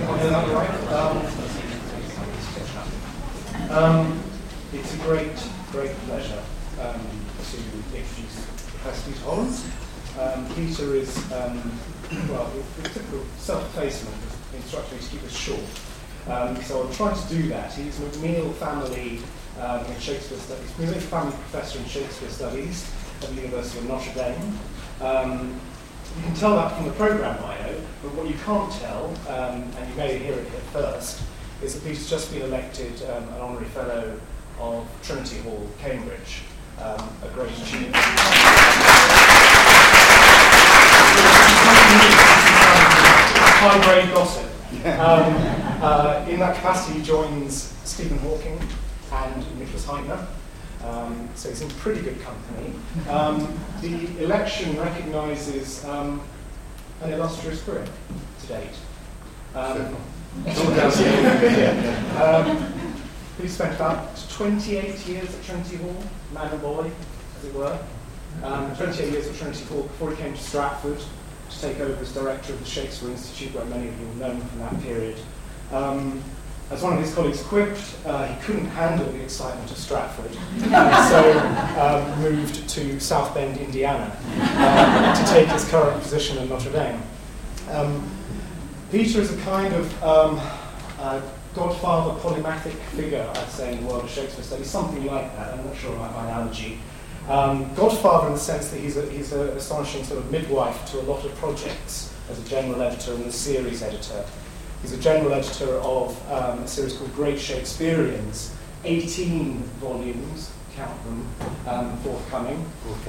It's a great pleasure to introduce Professor Peter Holland. Peter is, the typical self-effacement instructor is to keep us short. So I'll try to do that. He's McNeill family in Shakespeare Studies, McNeill family professor in Shakespeare Studies at the University of Notre Dame. You can tell that from the programme bio, but what you can't tell, and you may hear it here first, is that Peter's just been elected an honorary fellow of Trinity Hall, Cambridge, a great achievement. High-grade gossip. In that capacity, he joins Stephen Hawking and Nicholas Heitner. So he's in pretty good company. The election recognises an illustrious career to date. He spent about 28 years at Trinity Hall, man and boy, as it were. 28 years at Trinity Hall before he came to Stratford to take over as director of the Shakespeare Institute, where many of you will know him from that period. As one of his colleagues quipped, he couldn't handle the excitement of Stratford, so moved to South Bend, Indiana, to take his current position at Notre Dame. Peter is a kind of godfather polymathic figure, I'd say, in the world of Shakespeare studies, something like that. I'm not sure about my analogy. Godfather in the sense that he's an astonishing sort of midwife to a lot of projects as a general editor and a series editor. He's a general editor of a series called Great Shakespeareans, 18 volumes, count them, forthcoming.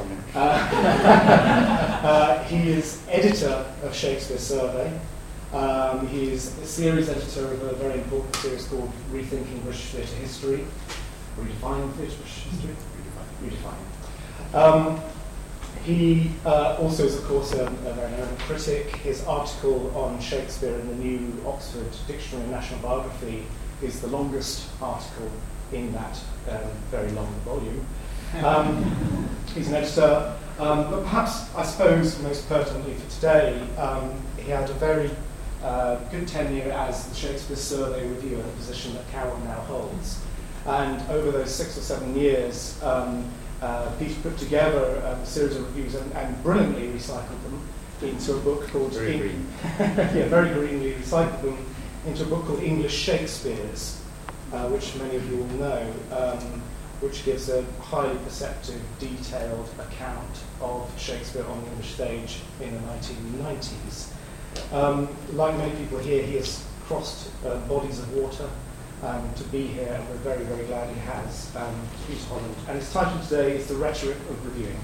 He is editor of Shakespeare Survey. He is a series editor of a very important series called Rethinking British Theatre History. Redefining British History? Redefining. He also is, of course, a very known critic. His article on Shakespeare in the new Oxford Dictionary and National Biography is the longest article in that very long volume. He's an editor, but perhaps, I suppose, most pertinently for today, he had a very good tenure as the Shakespeare Survey reviewer, a position that Carol now holds. And over those 6 or 7 years, Peter put together a series of reviews and brilliantly recycled them into a book called... Very green. Yeah, very greenly recycled them into a book called English Shakespeares, which many of you will know, which gives a highly perceptive, detailed account of Shakespeare on the English stage in the 1990s. Like many people here, he has crossed bodies of water to be here, and we're very, very glad he has. Peter Holland. And his title today is The Rhetoric of Reviewing.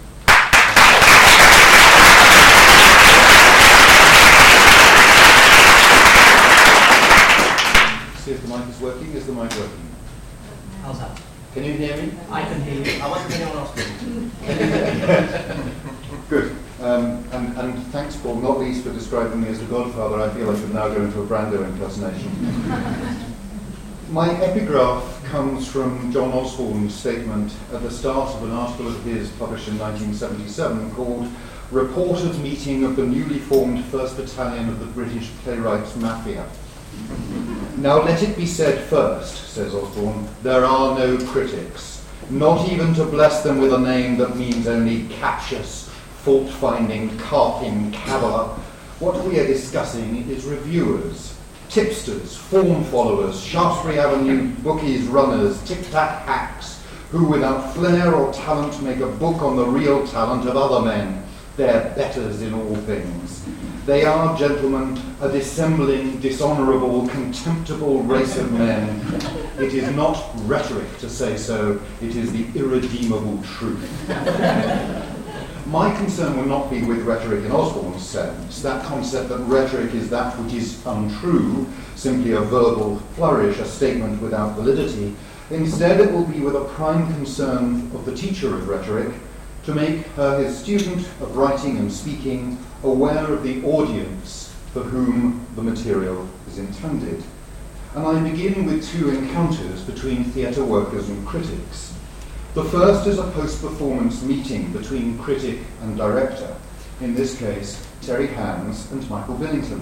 See if the mic is working. Is the mic working? How's that? Can you hear me? I can hear you. I wasn't anyone else doing. Good. And thanks, Paul, not least for describing me as a godfather. I feel I should now go into a Brando impersonation. My epigraph comes from John Osborne's statement at the start of an article of his published in 1977 called Reported Meeting of the Newly Formed 1st Battalion of the British Playwrights Mafia. Now let it be said first, says Osborne, there are no critics, not even to bless them with a name that means only captious, fault-finding, carping caviller. What we are discussing is reviewers, tipsters, form followers, Shaftesbury Avenue bookies runners, tic-tac hacks, who without flair or talent make a book on the real talent of other men. They're betters in all things. They are, gentlemen, a dissembling, dishonourable, contemptible race of men. It is not rhetoric to say so, it is the irredeemable truth. My concern will not be with rhetoric in Osborne's sense, that concept that rhetoric is that which is untrue, simply a verbal flourish, a statement without validity. Instead, it will be with a prime concern of the teacher of rhetoric to make his student of writing and speaking aware of the audience for whom the material is intended. And I begin with 2 encounters between theatre workers and critics. The first is a post-performance meeting between critic and director, in this case, Terry Hands and Michael Billington,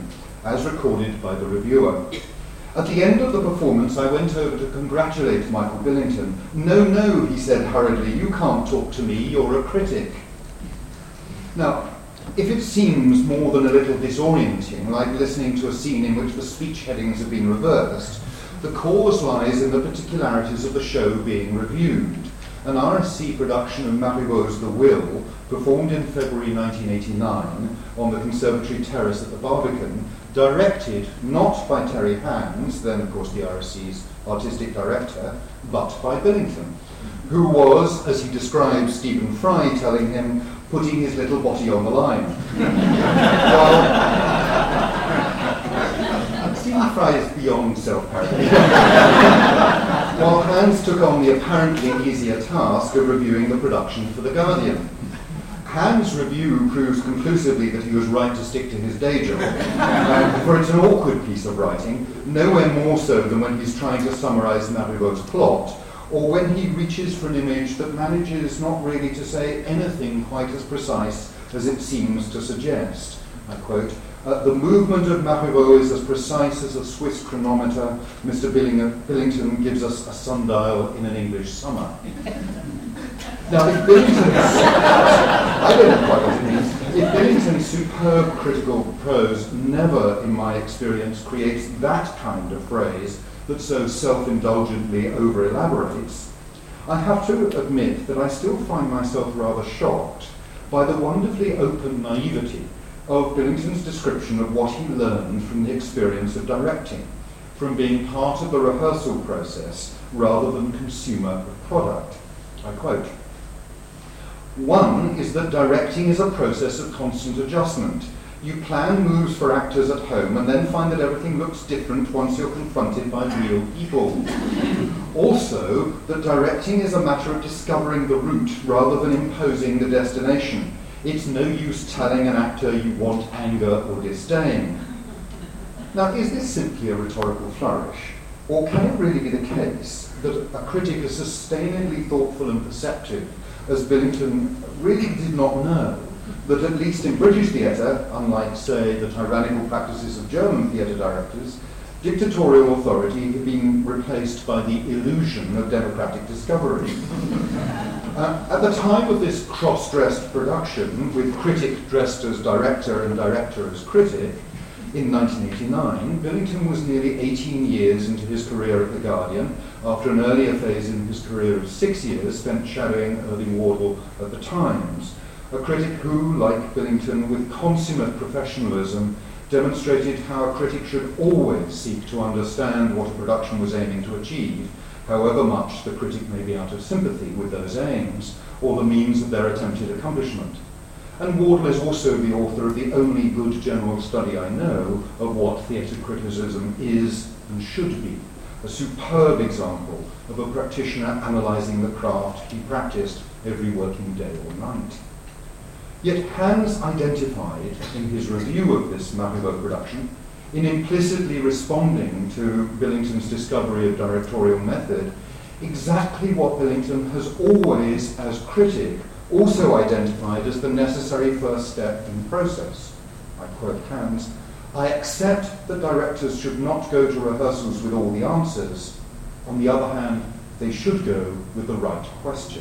as recorded by the reviewer. At the end of the performance, I went over to congratulate Michael Billington. "No, no," he said hurriedly, "you can't talk to me, you're a critic." Now, if it seems more than a little disorienting, like listening to a scene in which the speech headings have been reversed, the cause lies in the particularities of the show being reviewed. An RSC production of Marivaux's The Will, performed in February 1989 on the Conservatory Terrace at the Barbican, directed not by Terry Hands, then of course the RSC's artistic director, but by Billington, who was, as he describes Stephen Fry telling him, putting his little body on the line. Stephen Fry is beyond self-parody. While Hands took on the apparently easier task of reviewing the production for The Guardian. Hans' review proves conclusively that he was right to stick to his day job, for it's an awkward piece of writing, nowhere more so than when he's trying to summarise Marivaux's plot, or when he reaches for an image that manages not really to say anything quite as precise as it seems to suggest. I quote, "The movement of Marivaux is as precise as a Swiss chronometer. Mr. Billington gives us a sundial in an English summer." Now, if Billington's, I don't know quite what it means, if Billington's superb critical prose never, in my experience, creates that kind of phrase that so self-indulgently over-elaborates, I have to admit that I still find myself rather shocked by the wonderfully open naivety of Billington's description of what he learned from the experience of directing, from being part of the rehearsal process rather than consumer of product. I quote, "One is that directing is a process of constant adjustment. You plan moves for actors at home and then find that everything looks different once you're confronted by real people. Also, that directing is a matter of discovering the route rather than imposing the destination. It's no use telling an actor you want anger or disdain." Now, is this simply a rhetorical flourish? Or can it really be the case that a critic as sustainably thoughtful and perceptive as Billington really did not know that at least in British theatre, unlike, say, the tyrannical practices of German theatre directors, dictatorial authority had been replaced by the illusion of democratic discovery? At the time of this cross-dressed production, with critic dressed as director and director as critic, in 1989, Billington was nearly 18 years into his career at The Guardian, after an earlier phase in his career of 6 years spent shadowing Irving Wardle at The Times, a critic who, like Billington, with consummate professionalism, demonstrated how a critic should always seek to understand what a production was aiming to achieve, however much the critic may be out of sympathy with those aims, or the means of their attempted accomplishment. And Wardle is also the author of the only good general study I know of what theatre criticism is and should be, a superb example of a practitioner analysing the craft he practiced every working day or night. Yet Hands identified in his review of this Marivaux production, in implicitly responding to Billington's discovery of directorial method, exactly what Billington has always, as critic, also identified as the necessary first step in the process. I quote Hands, "I accept that directors should not go to rehearsals with all the answers. On the other hand, they should go with the right questions."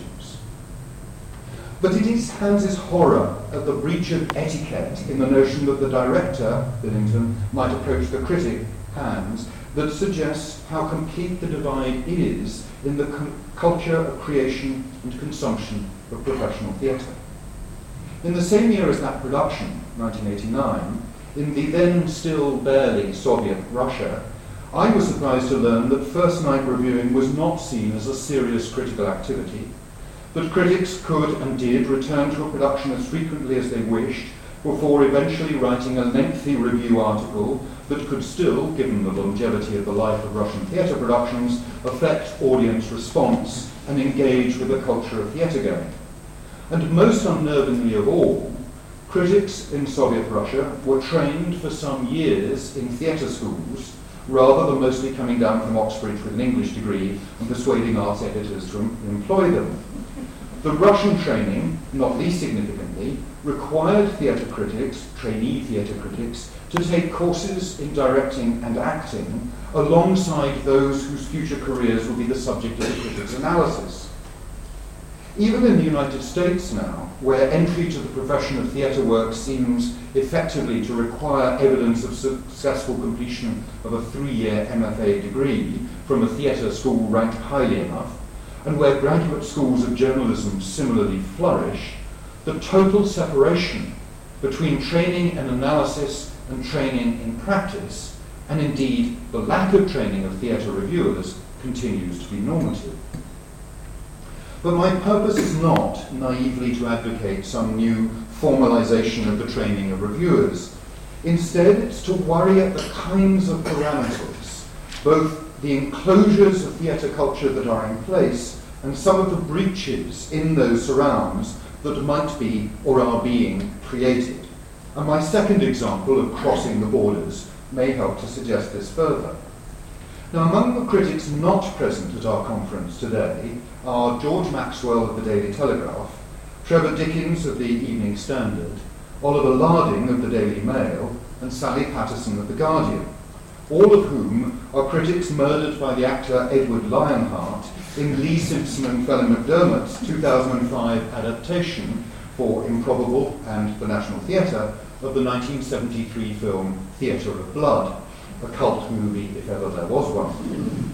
But it is Hands' horror at the breach of etiquette in the notion that the director, Billington, might approach the critic, Hands, that suggests how complete the divide is in the culture of creation and consumption of professional theatre. In the same year as that production, 1989, in the then still barely Soviet Russia, I was surprised to learn that first night reviewing was not seen as a serious critical activity, that critics could and did return to a production as frequently as they wished before eventually writing a lengthy review article that could still, given the longevity of the life of Russian theatre productions, affect audience response and engage with the culture of theatre going. And most unnervingly of all, critics in Soviet Russia were trained for some years in theatre schools rather than mostly coming down from Oxbridge with an English degree and persuading art editors to employ them. The Russian training, not least significantly, required theatre critics, trainee theatre critics, to take courses in directing and acting alongside those whose future careers will be the subject of the critic's analysis. Even in the United States now, where entry to the profession of theatre work seems effectively to require evidence of successful completion of a 3-year MFA degree from a theatre school ranked highly enough, and where graduate schools of journalism similarly flourish, the total separation between training and analysis and training in practice, and indeed the lack of training of theatre reviewers, continues to be normative. But my purpose is not naively to advocate some new formalization of the training of reviewers. Instead, it's to worry at the kinds of parameters, both the enclosures of theatre culture that are in place and some of the breaches in those surrounds that might be or are being created. And my second example of crossing the borders may help to suggest this further. Now, among the critics not present at our conference today are George Maxwell of the Daily Telegraph, Trevor Dickens of the Evening Standard, Oliver Larding of the Daily Mail, and Sally Patterson of the Guardian, all of whom are critics murdered by the actor Edward Lionheart in Lee Simpson and Felen McDermott's 2005 adaptation for Improbable and the National Theatre of the 1973 film Theatre of Blood, a cult movie if ever there was one.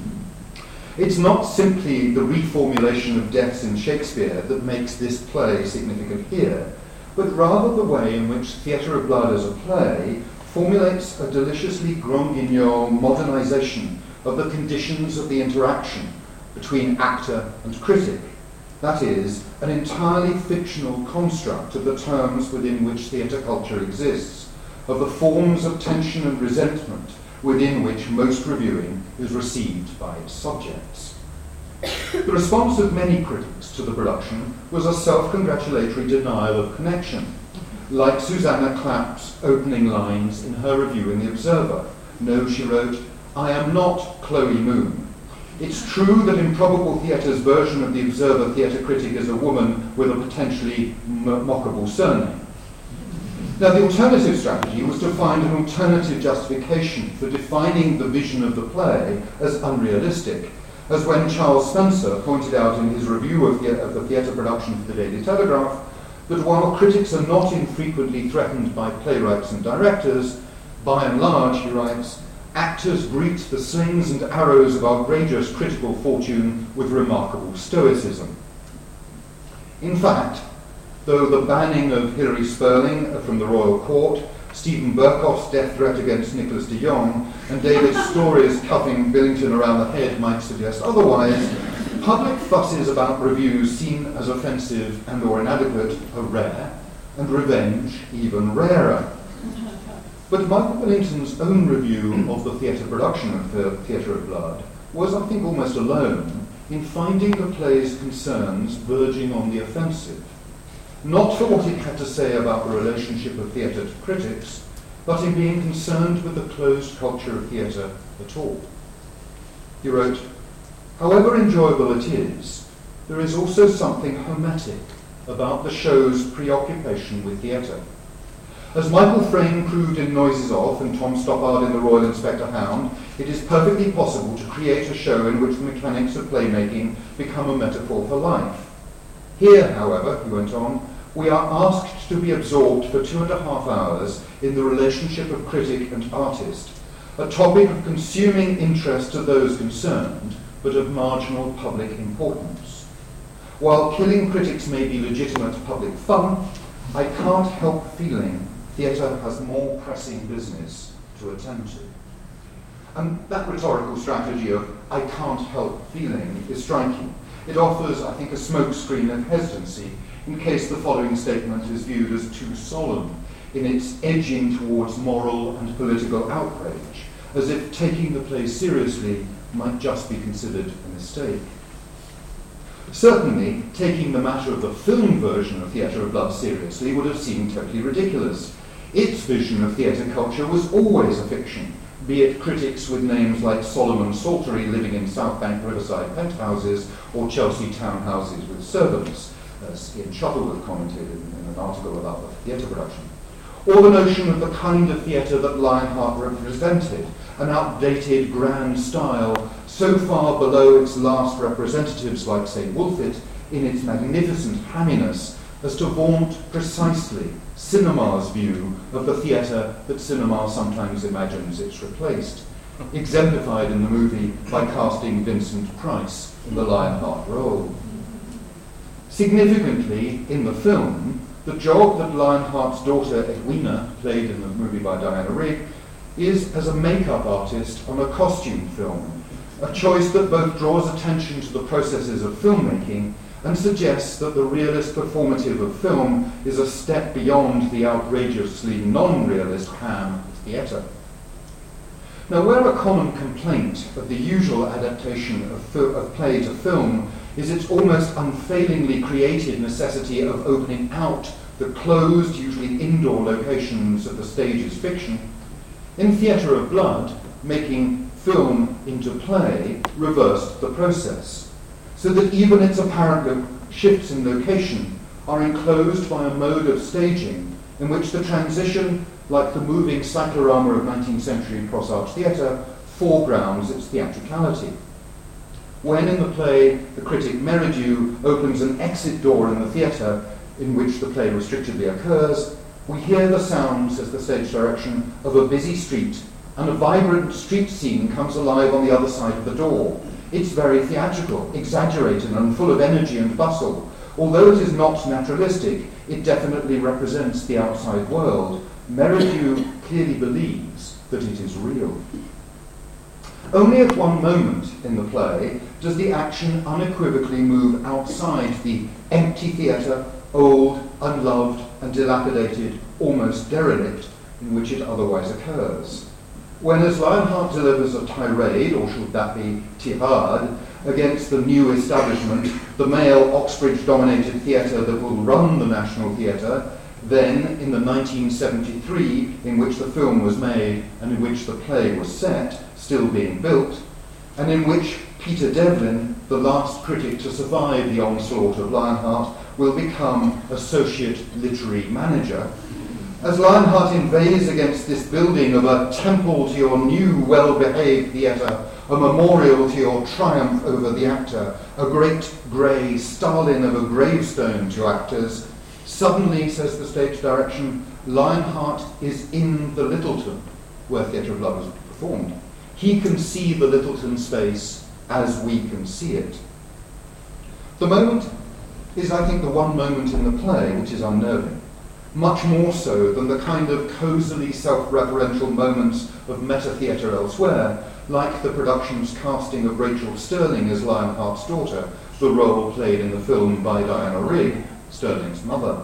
It's not simply the reformulation of deaths in Shakespeare that makes this play significant here, but rather the way in which Theatre of Blood as a play formulates a deliciously grand guignol modernization of the conditions of the interaction between actor and critic. That is, an entirely fictional construct of the terms within which theatre culture exists, of the forms of tension and resentment within which most reviewing is received by its subjects. The response of many critics to the production was a self-congratulatory denial of connection, like Susanna Clapp's opening lines in her review in The Observer. No, she wrote, "I am not Chloe Moon. It's true that Improbable Theatre's version of The Observer theatre critic is a woman with a potentially mockable surname." Now, the alternative strategy was to find an alternative justification for defining the vision of the play as unrealistic, as when Charles Spencer pointed out in his review of the theatre production for the Daily Telegraph, that while critics are not infrequently threatened by playwrights and directors, by and large, he writes, actors greet the slings and arrows of outrageous critical fortune with remarkable stoicism. In fact, though the banning of Hilary Spurling from the Royal Court, Stephen Burkoff's death threat against Nicholas de Jong, and David Story's cuffing Billington around the head might suggest otherwise, public fusses about reviews seen as offensive and or inadequate are rare, and revenge even rarer. But Michael Billington's own review of the theatre production of the Theatre of Blood was, I think, almost alone in finding the play's concerns verging on the offensive. Not for what it had to say about the relationship of theatre to critics, but in being concerned with the closed culture of theatre at all. He wrote, "However enjoyable it is, there is also something hermetic about the show's preoccupation with theatre. As Michael Frayn proved in Noises Off and Tom Stoppard in The Royal Inspector Hound, it is perfectly possible to create a show in which the mechanics of playmaking become a metaphor for life. Here, however," he went on, "we are asked to be absorbed for 2.5 hours in the relationship of critic and artist, a topic of consuming interest to those concerned, but of marginal public importance. While killing critics may be legitimate public fun, I can't help feeling theatre has more pressing business to attend to." And that rhetorical strategy of "I can't help feeling" is striking. It offers, I think, a smokescreen of hesitancy in case the following statement is viewed as too solemn in its edging towards moral and political outrage, as if taking the play seriously might just be considered a mistake. Certainly, taking the matter of the film version of Theatre of Blood seriously would have seemed totally ridiculous. Its vision of theatre culture was always a fiction, be it critics with names like Solomon Saltery living in South Bank Riverside penthouses or Chelsea townhouses with servants, as Ian Shuttleworth commented in an article about the theatre production, or the notion of the kind of theatre that Lionheart represented, an outdated grand style so far below its last representatives like, say, Wolfett, in its magnificent hamminess as to vaunt precisely cinema's view of the theatre that cinema sometimes imagines it's replaced, exemplified in the movie by casting Vincent Price in the Lionheart role. Significantly, in the film, the job that Lionheart's daughter Edwina, played in the movie by Diana Rigg, is as a makeup artist on a costume film, a choice that both draws attention to the processes of filmmaking and suggests that the realist performative of film is a step beyond the outrageously non-realist ham of theatre. Now, where a common complaint of the usual adaptation of play to film is its almost unfailingly created necessity of opening out the closed, usually indoor locations of the stage's fiction, in Theatre of Blood, making film into play reversed the process, so that even its apparent shifts in location are enclosed by a mode of staging in which the transition, like the moving cyclorama of 19th century cross-arch theatre, foregrounds its theatricality. When in the play the critic Merridew opens an exit door in the theatre in which the play restrictedly occurs, we hear the sound, says the stage direction, of a busy street, and a vibrant street scene comes alive on the other side of the door. It's very theatrical, exaggerated, and full of energy and bustle. Although it is not naturalistic, it definitely represents the outside world. Merridew clearly believes that it is real. Only at one moment in the play does the action unequivocally move outside the empty theatre, old, unloved, and dilapidated, almost derelict, in which it otherwise occurs. When, as Lionheart delivers a tirade, or should that be tirade, against the new establishment, the male Oxbridge-dominated theatre that will run the National Theatre, then, in the 1973, in which the film was made and in which the play was set, still being built, and in which Peter Devlin, the last critic to survive the onslaught of Lionheart, will become associate literary manager. As Lionheart inveighs against this building of a temple to your new well-behaved theatre, a memorial to your triumph over the actor, a great grey Stalin of a gravestone to actors, suddenly, says the stage direction, Lionheart is in the Littleton, where Theatre of Blood was performed. He can see the Littleton space as we can see it. The moment is, I think, the one moment in the play which is unnerving, much more so than the kind of cosily self-referential moments of meta-theatre elsewhere, like the production's casting of Rachel Sterling as Lionheart's daughter, the role played in the film by Diana Rigg, Sterling's mother.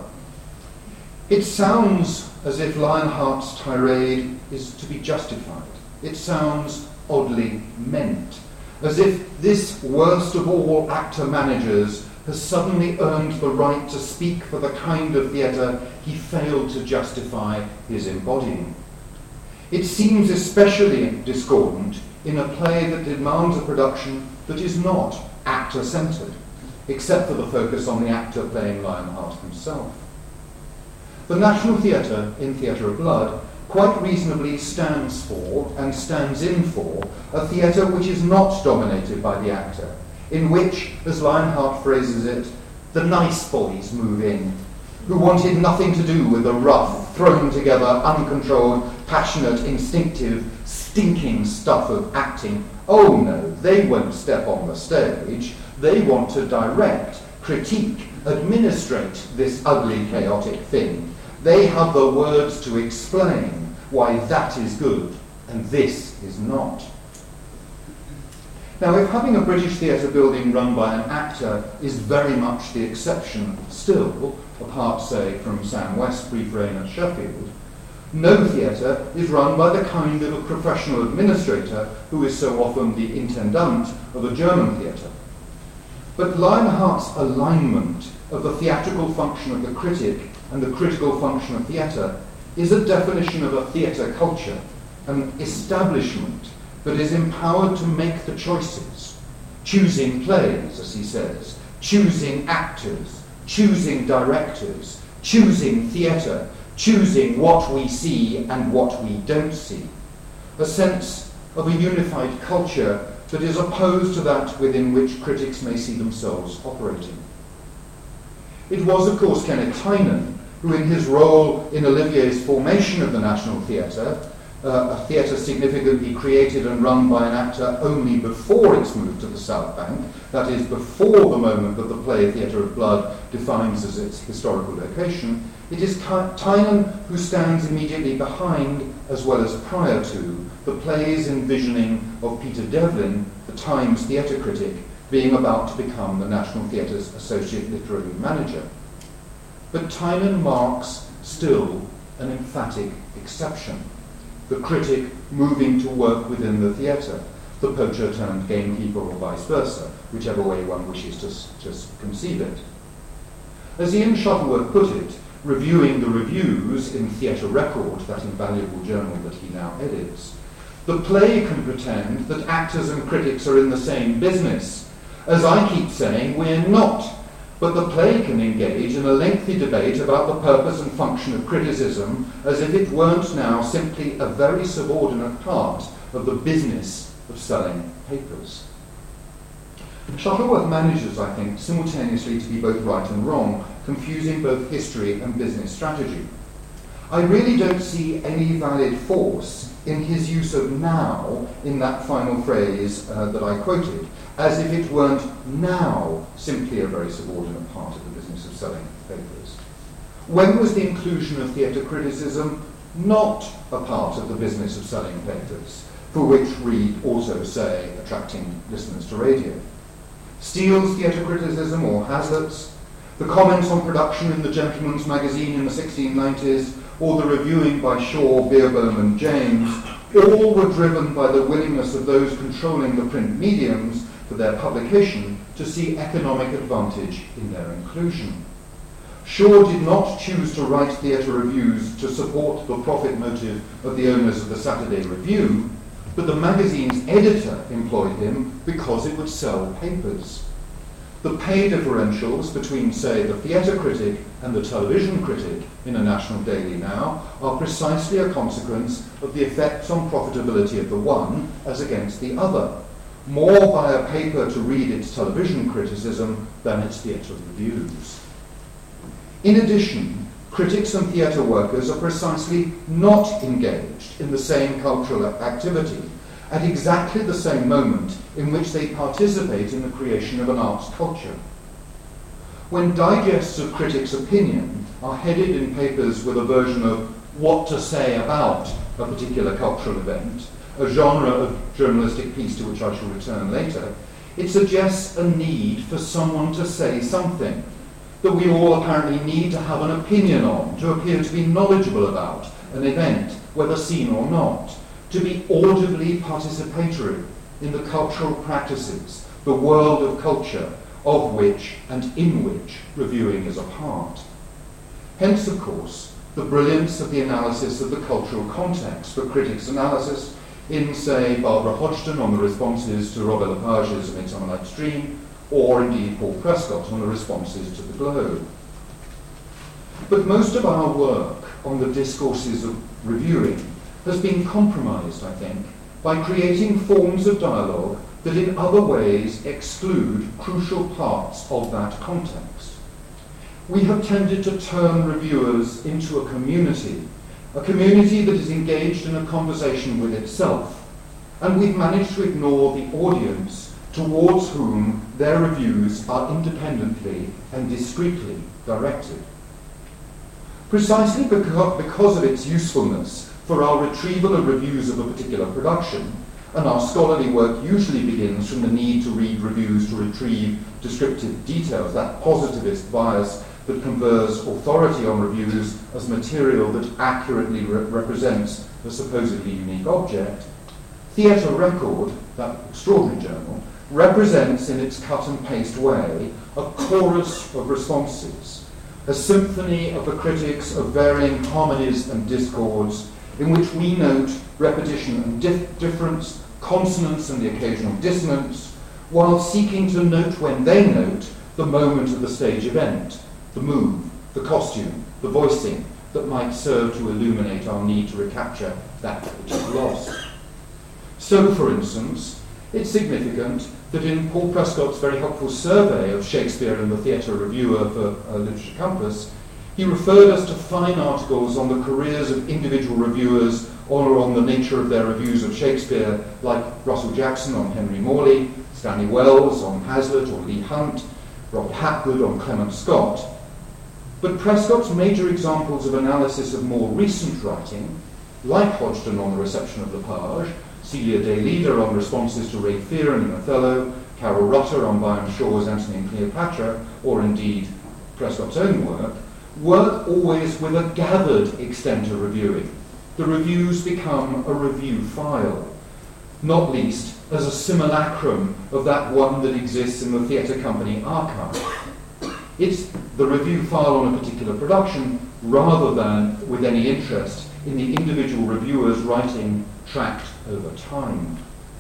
It sounds as if Lionheart's tirade is to be justified. It sounds oddly meant, as if this worst of all actor-managers has suddenly earned the right to speak for the kind of theatre he failed to justify his embodying. It seems especially discordant in a play that demands a production that is not actor-centred, except for the focus on the actor playing Lionheart himself. The National Theatre, in Theatre of Blood, quite reasonably stands for and stands in for a theatre which is not dominated by the actor, in which, as Lionheart phrases it, the nice boys move in, who wanted nothing to do with the rough, thrown together, uncontrolled, passionate, instinctive, stinking stuff of acting. Oh no, they won't step on the stage. They want to direct, critique, administrate this ugly, chaotic thing. They have the words to explain why that is good and this is not. Now, if having a British theatre building run by an actor is very much the exception still, apart, say, from Sam West's brief reign at Sheffield, no theatre is run by the kind of a professional administrator who is so often the intendant of a German theatre. But Lionheart's alignment of the theatrical function of the critic and the critical function of theatre is a definition of a theatre culture, an establishment that is empowered to make the choices, choosing plays, as he says, choosing actors, choosing directors, choosing theatre, choosing what we see and what we don't see. A sense of a unified culture that is opposed to that within which critics may see themselves operating. It was, of course, Kenneth Tynan who, in his role in Olivier's formation of the National Theatre, a theatre significantly created and run by an actor only before its move to the South Bank, that is, before the moment that the play Theatre of Blood defines as its historical location, it is Tynan who stands immediately behind, as well as prior to, the play's envisioning of Peter Devlin, the Times theatre critic, being about to become the National Theatre's associate literary manager. But Tynan marks still an emphatic exception. The critic moving to work within the theatre, the poacher turned gamekeeper or vice versa, whichever way one wishes to just conceive it. As Ian Shuttleworth put it, reviewing the reviews in Theatre Record, that invaluable journal that he now edits, the play can pretend that actors and critics are in the same business. As I keep saying, we're not. But the play can engage in a lengthy debate about the purpose and function of criticism as if it weren't now simply a very subordinate part of the business of selling papers. Shuttleworth manages, I think, simultaneously to be both right and wrong, confusing both history and business strategy. I really don't see any valid force in his use of now in that final phrase that I quoted, as if it weren't now simply a very subordinate part of the business of selling papers. When was the inclusion of theatre criticism not a part of the business of selling papers, for which Reed also say attracting listeners to radio? Steele's theatre criticism or Hazlitt's, the comments on production in the Gentleman's Magazine in the 1690s, or the reviewing by Shaw, Beerbohm and James, all were driven by the willingness of those controlling the print mediums for their publication to see economic advantage in their inclusion. Shaw did not choose to write theatre reviews to support the profit motive of the owners of the Saturday Review, but the magazine's editor employed him because it would sell papers. The pay differentials between, say, the theatre critic and the television critic in a national daily now are precisely a consequence of the effects on profitability of the one as against the other, more by a paper to read its television criticism than its theatre reviews. In addition, critics and theatre workers are precisely not engaged in the same cultural activity at exactly the same moment in which they participate in the creation of an arts culture. When digests of critics' opinion are headed in papers with a version of what to say about a particular cultural event, a genre of journalistic piece to which I shall return later, it suggests a need for someone to say something that we all apparently need to have an opinion on, to appear to be knowledgeable about an event, whether seen or not, to be audibly participatory in the cultural practices, the world of culture, of which and in which reviewing is a part. Hence, of course, the brilliance of the analysis of the cultural context for critics' analysis in, say, Barbara Hodgson on the responses to Robert Lepage's A Midsummer Night's Dream, or indeed Paul Prescott on the responses to The Globe. But most of our work on the discourses of reviewing has been compromised, I think, by creating forms of dialogue that in other ways exclude crucial parts of that context. We have tended to turn reviewers into a community that is engaged in a conversation with itself, and we've managed to ignore the audience towards whom their reviews are independently and discreetly directed. Precisely because of its usefulness for our retrieval of reviews of a particular production, and our scholarly work usually begins from the need to read reviews to retrieve descriptive details, that positivist bias that confers authority on reviews as material that accurately represents a supposedly unique object, Theatre Record, that extraordinary journal, represents in its cut-and-paste way a chorus of responses, a symphony of the critics of varying harmonies and discords, in which we note repetition and difference, consonance and the occasional dissonance, while seeking to note when they note the moment of the stage event, the move, the costume, the voicing that might serve to illuminate our need to recapture that which is lost. So, for instance, it's significant that in Paul Prescott's very helpful survey of Shakespeare and the Theatre Reviewer for Literature Compass, he referred us to fine articles on the careers of individual reviewers or on the nature of their reviews of Shakespeare, like Russell Jackson on Henry Morley, Stanley Wells on Hazlitt or Leigh Hunt, Robert Hapgood on Clement Scott. But Prescott's major examples of analysis of more recent writing, like Hodgson on the reception of Lepage, Celia Day Leader on responses to Ray Fearon in Othello, Carol Rutter on Byam Shaw's Antony and Cleopatra, or indeed Prescott's own work always with a gathered extent of reviewing. The reviews become a review file, not least as a simulacrum of that one that exists in the theatre company archive. It's the review file on a particular production rather than with any interest in the individual reviewer's writing tracked over time.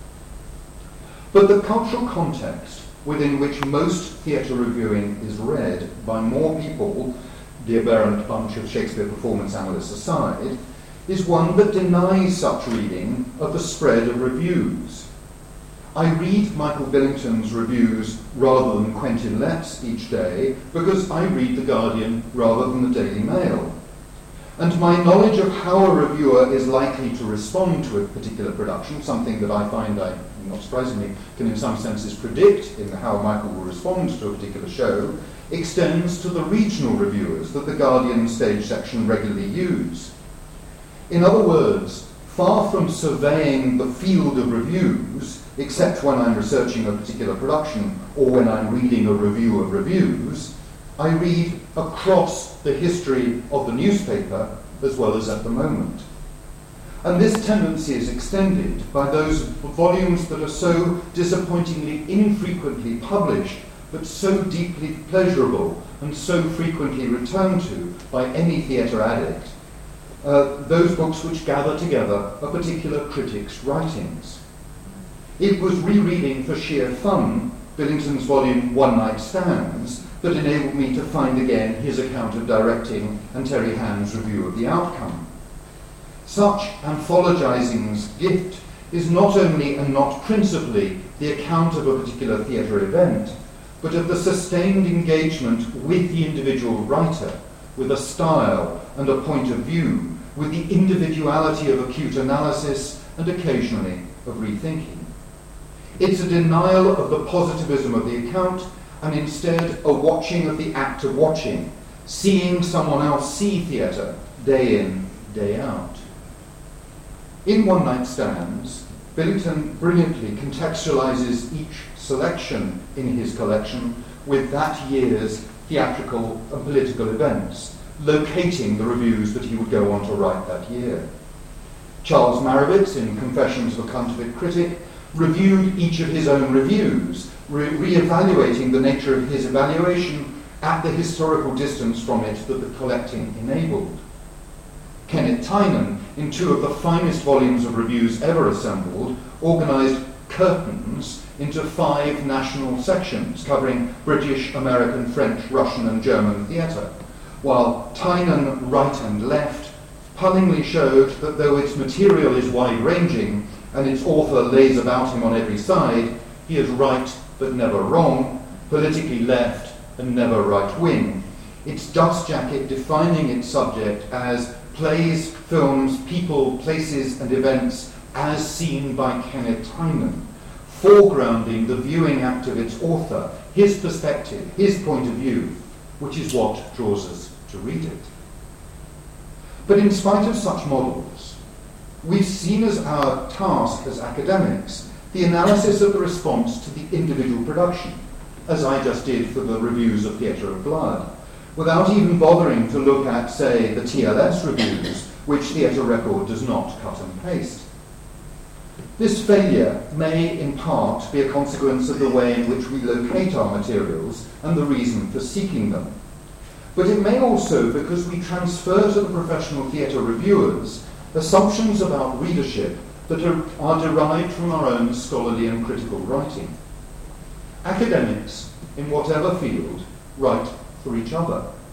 But the cultural context within which most theatre reviewing is read by more people, the aberrant bunch of Shakespeare performance analysts aside, is one that denies such reading of the spread of reviews. I read Michael Billington's reviews rather than Quentin Lett's each day because I read The Guardian rather than the Daily Mail. And my knowledge of how a reviewer is likely to respond to a particular production, something that I find not surprisingly, can in some senses predict in how Michael will respond to a particular show, extends to the regional reviewers that the Guardian stage section regularly use. In other words, far from surveying the field of reviews, except when I'm researching a particular production or when I'm reading a review of reviews, I read across the history of the newspaper as well as at the moment. And this tendency is extended by those volumes that are so disappointingly infrequently published, but so deeply pleasurable and so frequently returned to by any theatre addict. Those books which gather together a particular critic's writings. It was rereading for sheer fun Billington's volume One Night Stands that enabled me to find again his account of directing and Terry Hand's review of The Outcome. Such anthologizing's gift is not only and not principally the account of a particular theatre event, but of the sustained engagement with the individual writer, with a style and a point of view, with the individuality of acute analysis and occasionally of rethinking. It's a denial of the positivism of the account and instead a watching of the act of watching, seeing someone else see theatre day in, day out. In One Night Stands, Billington brilliantly contextualizes each selection in his collection with that year's theatrical and political events, locating the reviews that he would go on to write that year. Charles Marowitz, in Confessions of a Counterfeit Critic, reviewed each of his own reviews, re-evaluating the nature of his evaluation at the historical distance from it that the collecting enabled. Kenneth Tynan, in two of the finest volumes of reviews ever assembled, organised Curtains into 5 national sections covering British, American, French, Russian and German theatre, while Tynan, right and left, punningly showed that though its material is wide-ranging and its author lays about him on every side, he is right but never wrong, politically left and never right-wing. Its dust jacket defining its subject as plays, films, people, places and events as seen by Kenneth Tynan, foregrounding the viewing act of its author, his perspective, his point of view, which is what draws us to read it. But in spite of such models, we've seen as our task as academics the analysis of the response to the individual production, as I just did for the reviews of Theatre of Blood, without even bothering to look at, say, the TLS reviews, which Theatre Record does not cut and paste. This failure may, in part, be a consequence of the way in which we locate our materials and the reason for seeking them. But it may also because we transfer to the professional theatre reviewers assumptions about readership that are derived from our own scholarly and critical writing. Academics, in whatever field, write for each other.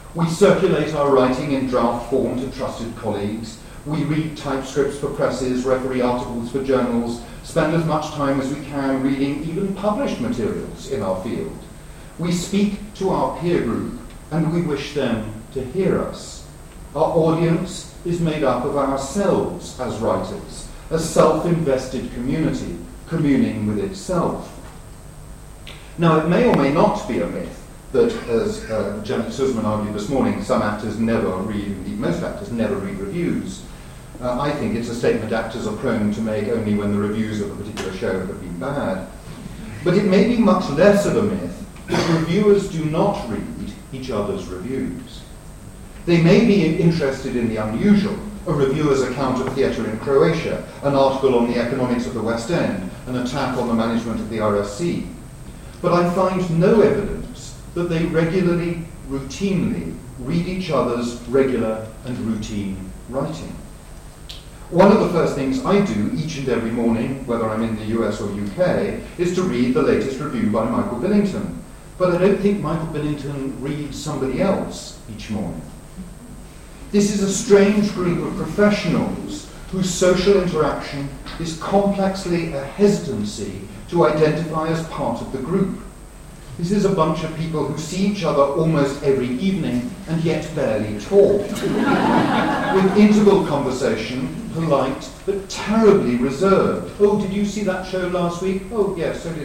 We circulate our writing in draft form to trusted colleagues. We read typescripts for presses, referee articles for journals, spend as much time as we can reading even published materials in our field. We speak to our peer group, and we wish them to hear us. Our audience is made up of ourselves as writers, a self-invested community, communing with itself. Now, it may or may not be a myth that, as Janet Sussman argued this morning, some actors never read, indeed most actors never read reviews. I think it's a statement actors are prone to make only when the reviews of a particular show have been bad. But it may be much less of a myth that reviewers do not read each other's reviews. They may be interested in the unusual, a reviewer's account of theatre in Croatia, an article on the economics of the West End, an attack on the management of the RSC. But I find no evidence that they regularly, routinely read each other's regular and routine writing. One of the first things I do each and every morning, whether I'm in the US or UK, is to read the latest review by Michael Billington. But I don't think Michael Billington reads somebody else each morning. This is a strange group of professionals whose social interaction is complexly a hesitancy to identify as part of the group. This is a bunch of people who see each other almost every evening and yet barely talk. With interval conversation, polite but terribly reserved. Oh, did you see that show last week? Oh, yes, so did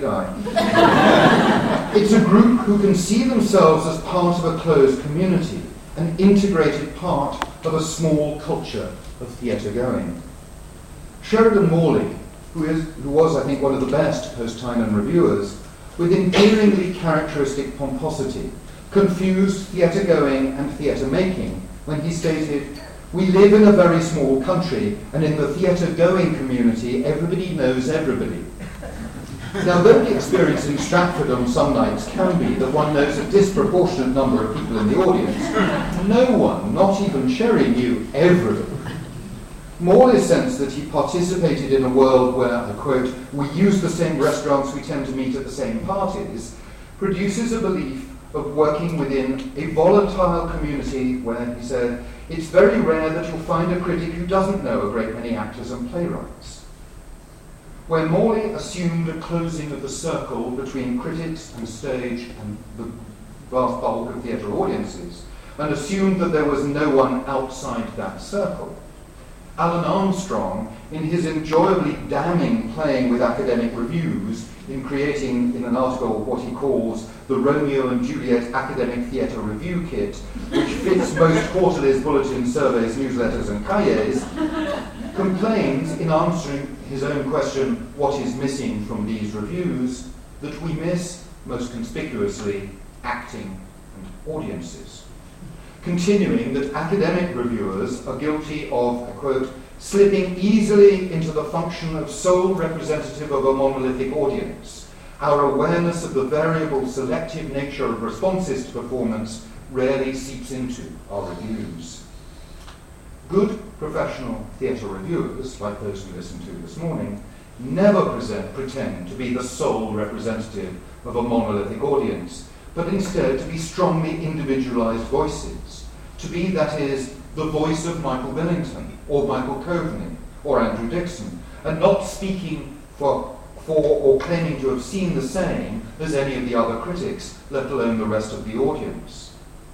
I. It's a group who can see themselves as part of a closed community, an integrated part of a small culture of theatre going. Sheridan Morley, who was, I think, one of the best post-Tynan reviewers, with endearingly characteristic pomposity, confused theatre-going and theatre-making when he stated, "We live in a very small country, and in the theatre-going community, everybody knows everybody." Now, though the experience in Stratford on some nights can be that one knows a disproportionate number of people in the audience, no one, not even Sherry, knew everybody. Morley sensed that he participated in a world where, I quote, "we use the same restaurants, we tend to meet at the same parties," produces a belief of working within a volatile community where, he said, "it's very rare that you'll find a critic who doesn't know a great many actors and playwrights." Where Morley assumed a closing of the circle between critics and stage and the vast bulk of theatre audiences, and assumed that there was no one outside that circle, Alan Armstrong, in his enjoyably damning playing with academic reviews, in creating in an article what he calls the Romeo and Juliet Academic Theatre Review Kit, which fits most quarterlies, bulletins, surveys, newsletters and cahiers, complains, in answering his own question, what is missing from these reviews, that we miss, most conspicuously, acting and audiences. Continuing that academic reviewers are guilty of, I quote, "slipping easily into the function of sole representative of a monolithic audience. Our awareness of the variable selective nature of responses to performance rarely seeps into our reviews." Good professional theatre reviewers, like those we listened to this morning, never pretend to be the sole representative of a monolithic audience, but instead to be strongly individualized voices, to be, that is, the voice of Michael Billington, or Michael Coveney, or Andrew Dixon, and not speaking for or claiming to have seen the same as any of the other critics, let alone the rest of the audience.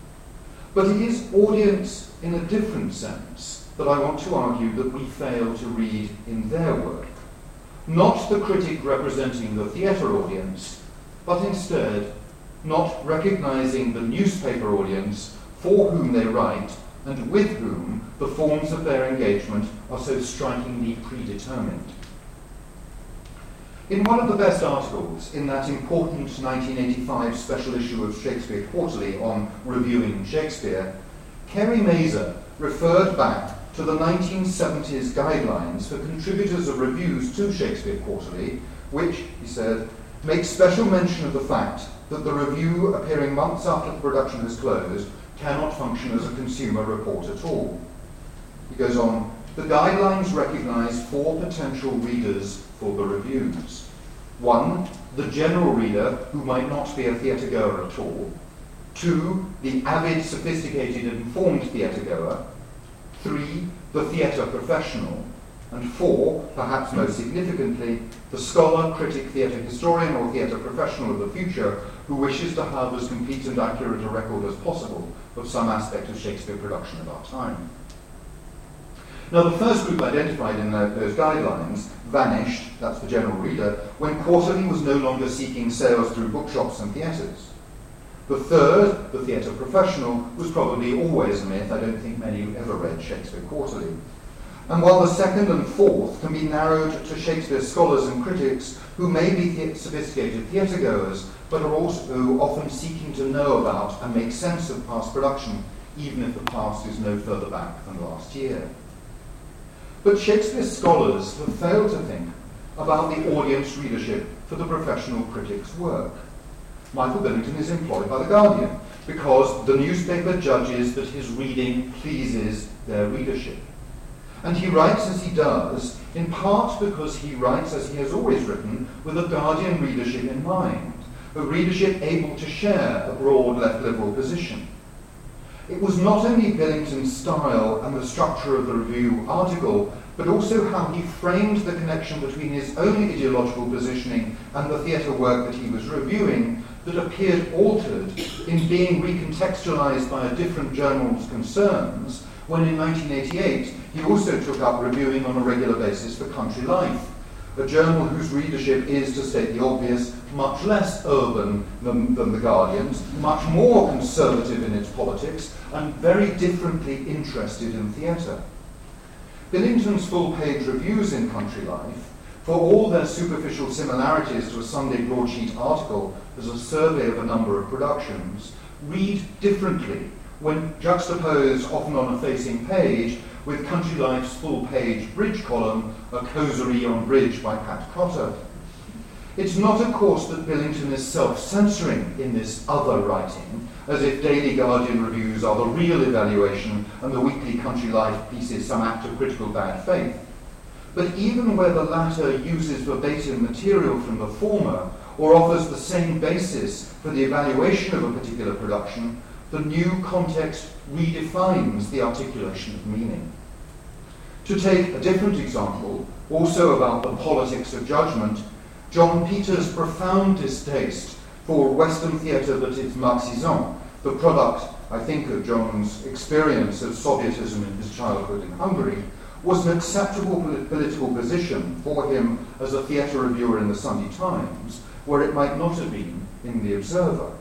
But it is audience in a different sense that I want to argue that we fail to read in their work. Not the critic representing the theatre audience, but instead not recognizing the newspaper audience for whom they write and with whom the forms of their engagement are so strikingly predetermined. In one of the best articles in that important 1985 special issue of Shakespeare Quarterly on reviewing Shakespeare, Kerry Mazer referred back to the 1970s guidelines for contributors of reviews to Shakespeare Quarterly, which, he said, make special mention of the fact that the review appearing months after the production has closed cannot function as a consumer report at all. He goes on, the guidelines recognise 4 potential readers for the reviews. 1, the general reader who might not be a theatre goer at all. 2, the avid, sophisticated, informed theatre-goer. 3, the theatre professional. And 4, perhaps most significantly, the scholar, critic, theatre historian, or theatre professional of the future who wishes to have as complete and accurate a record as possible of some aspect of Shakespeare production of our time. Now, the first group identified in those guidelines vanished, that's the general reader, when Quarterly was no longer seeking sales through bookshops and theatres. The third, the theatre professional, was probably always a myth. I don't think many ever read Shakespeare Quarterly. And while the second and fourth can be narrowed to Shakespeare scholars and critics who may be sophisticated theatre-goers, but are also often seeking to know about and make sense of past production, even if the past is no further back than last year. But Shakespeare scholars have failed to think about the audience readership for the professional critic's work. Michael Billington is employed by The Guardian because the newspaper judges that his reading pleases their readership. And he writes as he does, in part because he writes as he has always written, with a Guardian readership in mind, a readership able to share a broad left liberal position. It was not only Billington's style and the structure of the review article, but also how he framed the connection between his own ideological positioning and the theatre work that he was reviewing that appeared altered in being recontextualized by a different journal's concerns, when in 1988 he also took up reviewing on a regular basis for Country Life, a journal whose readership is, to state the obvious, much less urban than The Guardian's, much more conservative in its politics, and very differently interested in theatre. Billington's full-page reviews in Country Life, for all their superficial similarities to a Sunday broadsheet article as a survey of a number of productions, read differently when juxtaposed often on a facing page with Country Life's full-page bridge column, A Causerie on Bridge by Pat Cotter. It's not, of course, that Billington is self-censoring in this other writing, as if Daily Guardian reviews are the real evaluation and the weekly Country Life pieces some act of critical bad faith. But even where the latter uses verbatim material from the former, or offers the same basis for the evaluation of a particular production, the new context redefines the articulation of meaning. To take a different example, also about the politics of judgment, John Peters' profound distaste for Western theatre that is Marxisant, the product, I think, of John's experience of Sovietism in his childhood in Hungary, was an acceptable political position for him as a theatre reviewer in the Sunday Times, where it might not have been in the Observer.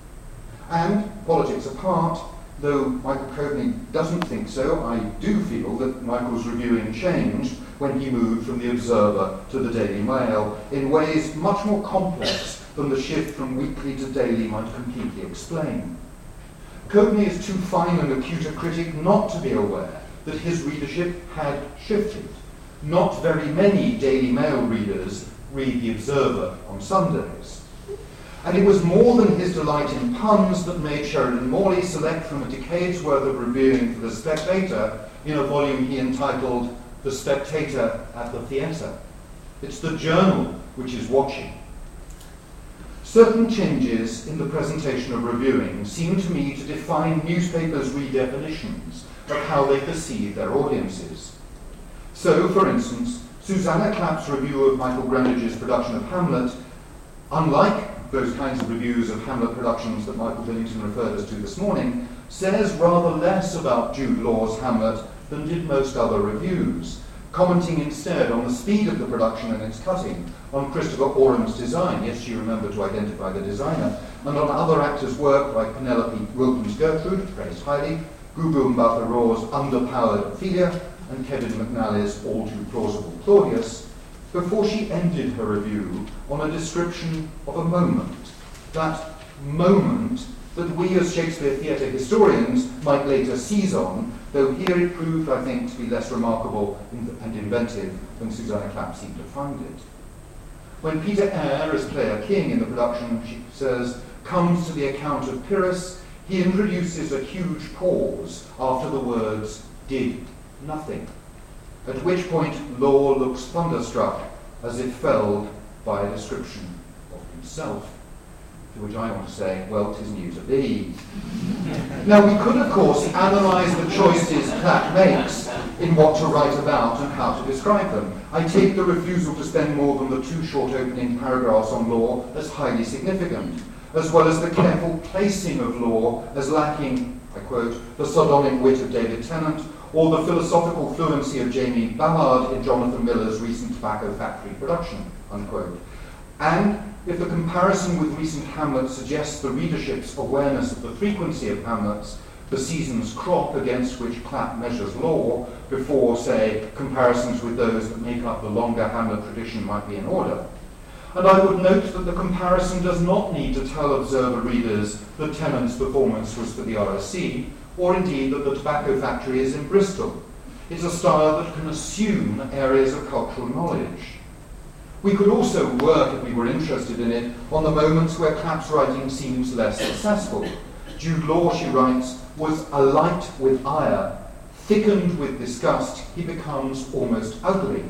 And, politics apart, though Michael Coveney doesn't think so, I do feel that Michael's reviewing changed when he moved from the Observer to the Daily Mail in ways much more complex than the shift from weekly to daily might completely explain. Coveney is too fine and acute a critic not to be aware that his readership had shifted. Not very many Daily Mail readers read the Observer on Sundays. And it was more than his delight in puns that made Sheridan Morley select from a decade's worth of reviewing for The Spectator in a volume he entitled The Spectator at the Theatre. It's the journal which is watching. Certain changes in the presentation of reviewing seem to me to define newspapers' redefinitions of how they perceive their audiences. So, for instance, Susanna Clapp's review of Michael Greenwich's production of Hamlet, unlike those kinds of reviews of Hamlet productions that Michael Billington referred us to this morning, says rather less about Jude Law's Hamlet than did most other reviews, commenting instead on the speed of the production and its cutting, on Christopher Oram's design, yes, she remembered to identify the designer, and on other actors' work like Penelope Wilton's Gertrude, praised highly, Gugu Mbatha-Raw's underpowered Ophelia, and Kevin McNally's all too plausible Claudius, before she ended her review on a description of a moment. That moment that we as Shakespeare theatre historians might later seize on, though here it proved, I think, to be less remarkable and inventive than Susanna Clapp seemed to find it. When Peter Eyre, as Player King in the production, she says, comes to the account of Pyrrhus, he introduces a huge pause after the words, did nothing, at which point Law looks thunderstruck as if felled by a description of himself. To which I want to say, well, 'tis new to be. Now, we could, of course, analyse the choices Clapp makes in what to write about and how to describe them. I take the refusal to spend more than the 2 short opening paragraphs on law as highly significant, as well as the careful placing of law as lacking, I quote, the sardonic wit of David Tennant or the philosophical fluency of Jamie Ballard in Jonathan Miller's recent Tobacco Factory production, unquote. And if the comparison with recent Hamlet suggests the readership's awareness of the frequency of Hamlet's the season's crop against which Clapp measures law before, say, comparisons with those that make up the longer Hamlet tradition might be in order. And I would note that the comparison does not need to tell observer readers that Tennant's performance was for the RSC, or indeed that the Tobacco Factory is in Bristol. It's a style that can assume areas of cultural knowledge. We could also work, if we were interested in it, on the moments where Clapp's writing seems less successful. Jude Law, she writes, was alight with ire, thickened with disgust, he becomes almost ugly.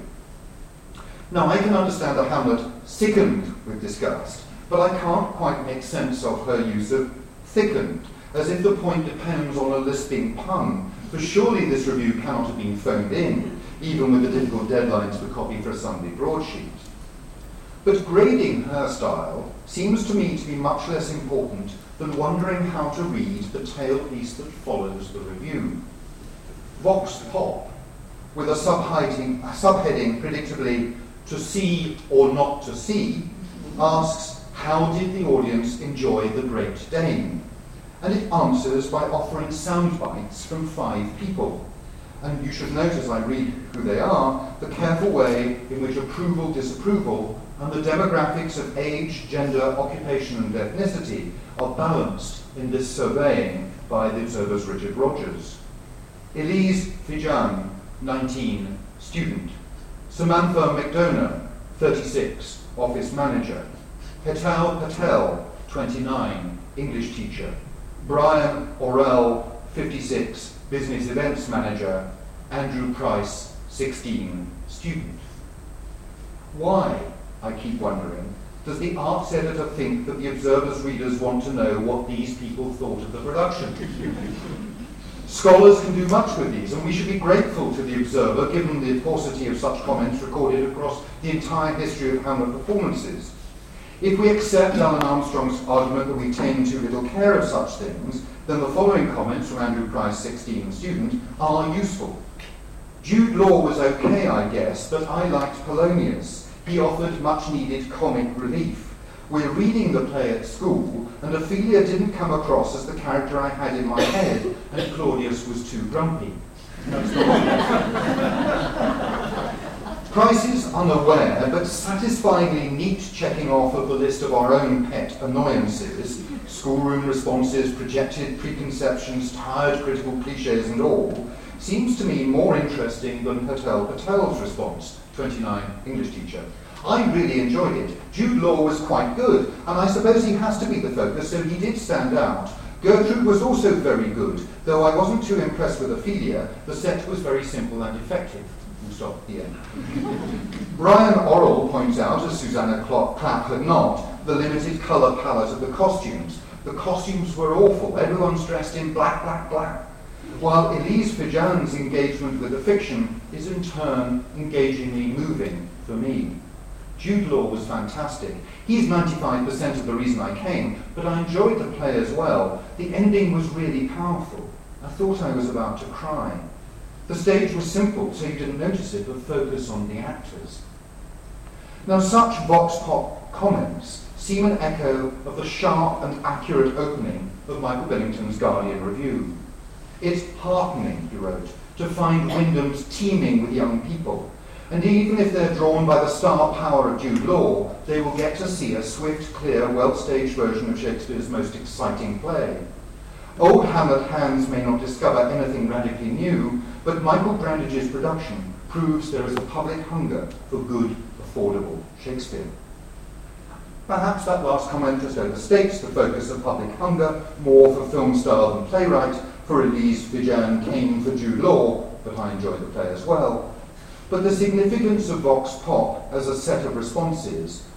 Now, I can understand a Hamlet sickened with disgust, but I can't quite make sense of her use of thickened, as if the point depends on a lisping pun, for surely this review cannot have been phoned in, even with the difficult deadlines for copy for a Sunday broadsheet. But grading her style seems to me to be much less important than wondering how to read the tailpiece that follows the review. Vox Pop, with a subheading predictably, to see or not to see, asks, how did the audience enjoy The Great Dane? And it answers by offering sound bites from 5 people. And you should note as I read who they are, the careful way in which approval, disapproval, and the demographics of age, gender, occupation, and ethnicity are balanced in this surveying by the Observer's Richard Rogers. Elise Fijan, 19, student. Samantha McDonough, 36, office manager. Hetal Patel, 29, English teacher. Brian Orell, 56, business events manager. Andrew Price, 16, student. Why, I keep wondering, does the arts editor think that the Observer's readers want to know what these people thought of the production? Scholars can do much with these, and we should be grateful to the Observer, given the paucity of such comments recorded across the entire history of Hamlet performances. If we accept Alan Armstrong's argument that we take too little care of such things, then the following comments from Andrew Price, 16, student, are useful. Jude Law was okay, I guess, but I liked Polonius. He offered much-needed comic relief. We're reading the play at school, and Ophelia didn't come across as the character I had in my head, and Claudius was too grumpy. Price is unaware, but satisfyingly neat checking off of the list of our own pet annoyances, schoolroom responses, projected preconceptions, tired critical cliches and all, seems to me more interesting than Hetal Patel's response, 29, English teacher. I really enjoyed it. Jude Law was quite good, and I suppose he has to be the focus, so he did stand out. Gertrude was also very good, though I wasn't too impressed with Ophelia. The set was very simple and effective. We'll stop at the end. Brian Orell points out, as Susanna Clapp had not, the limited colour palette of the costumes. The costumes were awful. Everyone's dressed in black, black, black. While Elise Fijan's engagement with the fiction is in turn engagingly moving for me. Jude Law was fantastic. He's 95% of the reason I came, but I enjoyed the play as well. The ending was really powerful. I thought I was about to cry. The stage was simple, so you didn't notice it, but focus on the actors. Now, such vox pop comments seem an echo of the sharp and accurate opening of Michael Billington's Guardian Review. It's heartening, he wrote, to find Wyndham's teeming with young people. And even if they're drawn by the star power of Jude Law, they will get to see a swift, clear, well-staged version of Shakespeare's most exciting play. Old Hamlet hands may not discover anything radically new, but Michael Brandage's production proves there is a public hunger for good, affordable Shakespeare. Perhaps that last comment just overstates the focus of public hunger, more for film star than playwright. For Elise Fijan came for Jude Law, but I enjoyed the play as well. But the significance of Vox Pop as a set of responses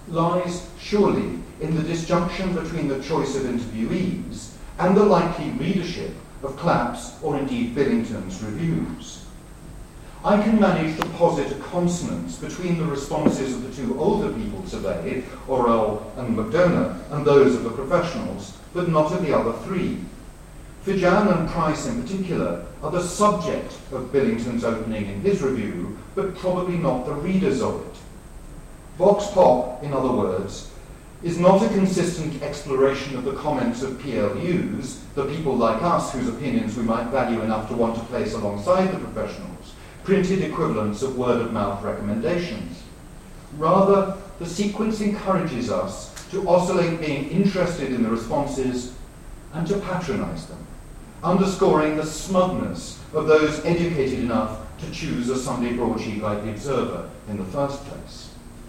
lies surely in the disjunction between the choice of interviewees and the likely readership of Clapp's or indeed Billington's reviews. I can manage to posit a consonance between the responses of the two older people surveyed, Orell and McDonough, and those of the professionals, but not of the other three. Fijan and Price in particular are the subject of Billington's opening in his review, but probably not the readers of it. Vox Pop, in other words, is not a consistent exploration of the comments of PLUs, the people like us whose opinions we might value enough to want to place alongside the professionals, printed equivalents of word-of-mouth recommendations. Rather, the sequence encourages us to oscillate being interested in the responses and to patronize them, underscoring the smugness of those educated enough to choose a Sunday broadsheet like The Observer in the first place.